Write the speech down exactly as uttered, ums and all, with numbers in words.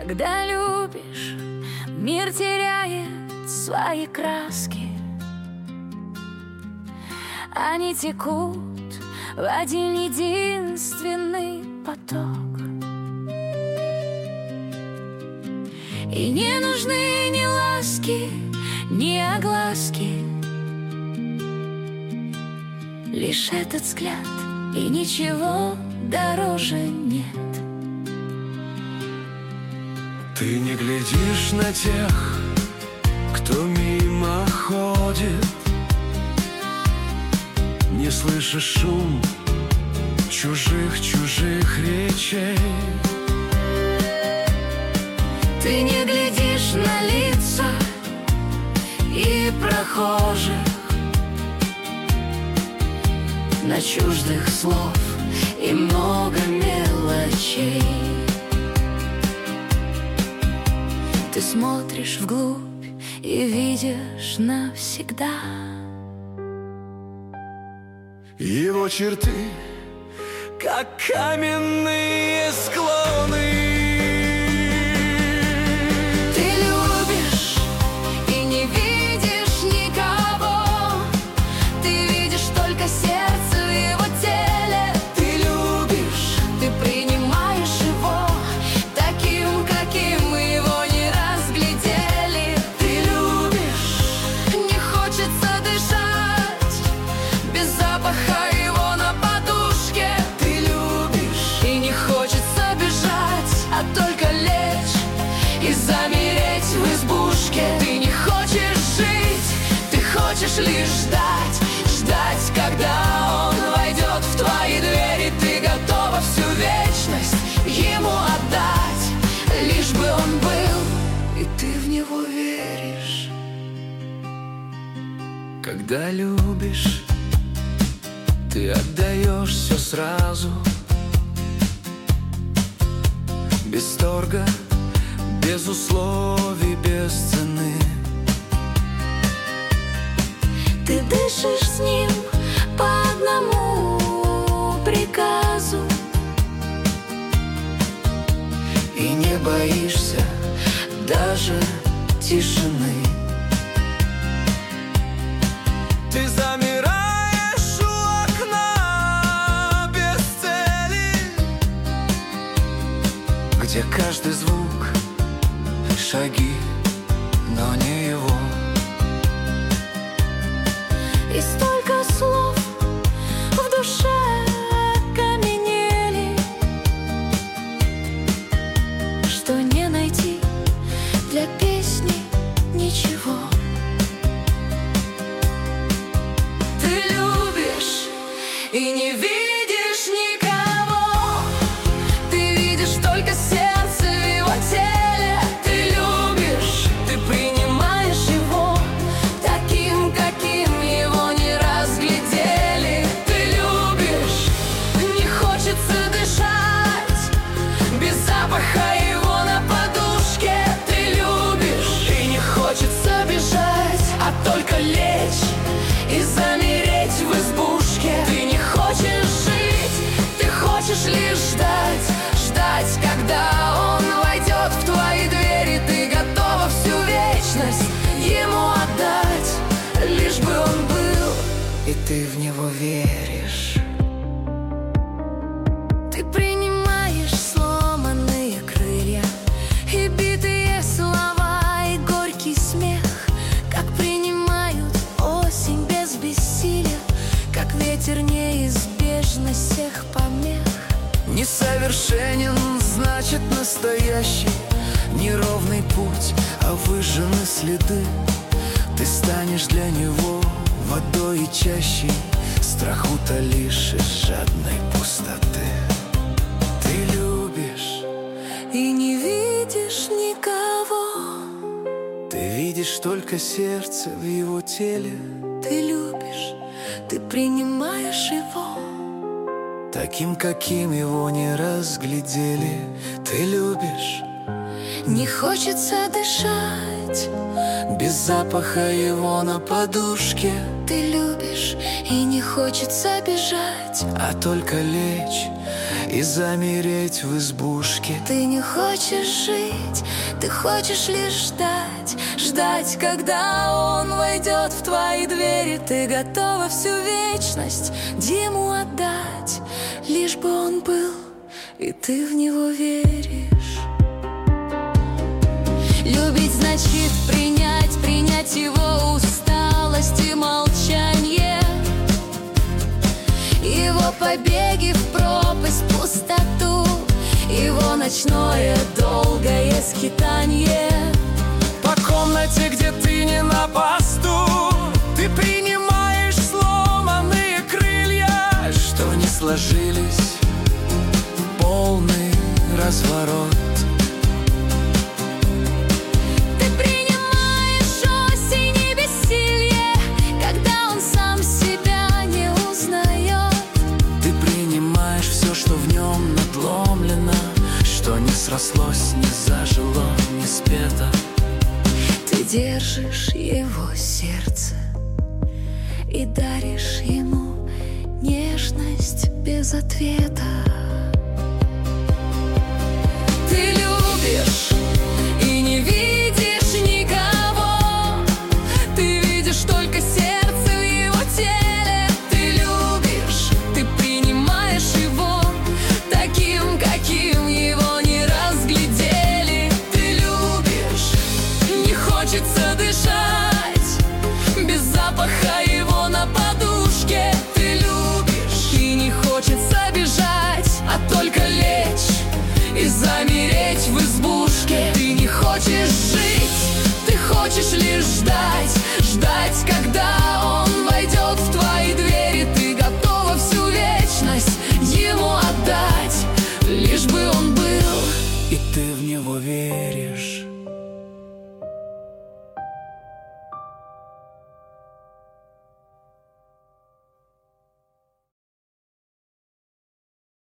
Когда любишь, мир теряет свои краски. Они текут в один единственный поток. И не нужны ни ласки, ни огласки, лишь этот взгляд, и ничего дороже нет. Ты не глядишь на тех, кто мимо ходит, не слышишь шум чужих-чужих речей. Ты не глядишь на лица и прохожих, на чуждых слов и много мелочей. Ты смотришь вглубь и видишь навсегда его черты, как каменные склоны. Ты любишь и не видишь никого, ты видишь только сердце в его теле. Ты любишь, ты принимаешь его таким, каким его не разглядели. Ты любишь, не хочется дышать без запаха его на подушке. Ты любишь, и не хочется бежать, а только лечь и замереть в избушке. Ты не хочешь жить, ты хочешь лишь ждать, ждать, когда он войдет в твои двери. Ты готова всю вечность ему отдать, лишь бы он был, и ты в него веришь. Когда любишь, ты отдаешь все сразу, без торга, без условий, без цены. Ты дышишь с ним по одному приказу И не боишься даже тишины. Ты замираешь у окна без цели, где каждый звук — шаги, но не его. и столько слов в душе окаменели, что не найти для песни ничего. Ты любишь и не видишь никого, ты видишь только сердце в его теле. Ты любишь, ты принимаешь его таким, каким его не разглядели. Ты любишь, не хочется дышать без запаха его на подушке. Ты любишь, и не хочется бежать, а только лечь и замереть в избушке. Ты не хочешь жить, ты хочешь лишь ждать, ждать, когда он войдет в твои двери. Ты готова всю вечность ему отдать, лишь бы он был, И ты в него веришь. ты принимаешь сломанные крылья и битые слова, и горький смех, как принимают осень без бессилия, как ветер неизбежно всех помех. Несовершенен, значит настоящий, неровный путь, а выжжены следы. Ты станешь для него водой и чащей, страху-то лишь из жадной пустоты. Ты любишь, И не видишь никого, ты видишь только сердце в его теле, ты любишь, ты принимаешь его таким, каким его не разглядели. Ты любишь, не хочется дышать, без запаха его на подушке, ты любишь, и не хочется бежать, а только лечь и замереть в избушке. Ты не хочешь жить, ты хочешь лишь ждать, ждать, когда он войдет в твои двери. Ты готова всю вечность Диму отдать, лишь бы он был, и ты в него веришь. Любить значит принять, принять его усталость и молчание, его побеги в пропасть, пустоту, его ночное долгое скитанье. По комнате, где ты не на посту, ты принимаешь сломанные крылья, что не сложились в полный разворот. Ты принимаешь осень и бессилье, когда он сам себя не узнает. Ты принимаешь все, что в нем надломлено, что не срослось, не зажило, не спето. Ты держишь его сердце и даришь ему нежность без ответа. Ты любишь и не видишь никого, ты видишь только сердце в его теле. Ты любишь, ты принимаешь его таким, каким его не разглядели. Ты любишь, не хочется дышать без запаха его на подушке. Ты любишь, и не хочется бежать, а только лечь и замереть в избушке. Ты не хочешь жить, ты хочешь лишь ждать, ждать, когда